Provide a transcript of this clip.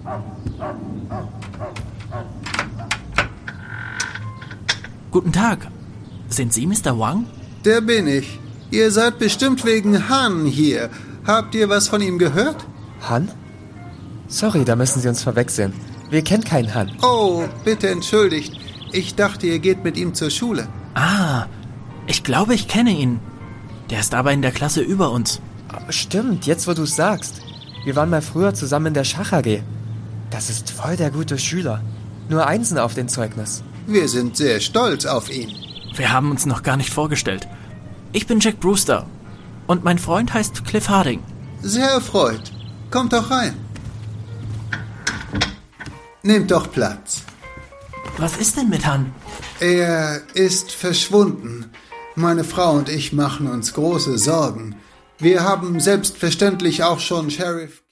Guten Tag. Sind Sie Mr. Wang? Der bin ich. Ihr seid bestimmt wegen Han hier. Habt ihr was von ihm gehört? Han? Sorry, da müssen Sie uns verwechseln. Wir kennen keinen Han. Oh, bitte entschuldigt. Ich dachte, ihr geht mit ihm zur Schule. Ah, ich glaube, ich kenne ihn. Der ist aber in der Klasse über uns. Stimmt, jetzt wo du es sagst. Wir waren mal früher zusammen in der Schach AG. Das ist voll der gute Schüler. Nur Einsen auf dem Zeugnis. Wir sind sehr stolz auf ihn. Wir haben uns noch gar nicht vorgestellt. Ich bin Jack Brewster. Und mein Freund heißt Cliff Harding. Sehr erfreut. Kommt doch rein. Nehmt doch Platz. Was ist denn mit Han? Er ist verschwunden. Meine Frau und ich machen uns große Sorgen. Wir haben selbstverständlich auch schon Sheriff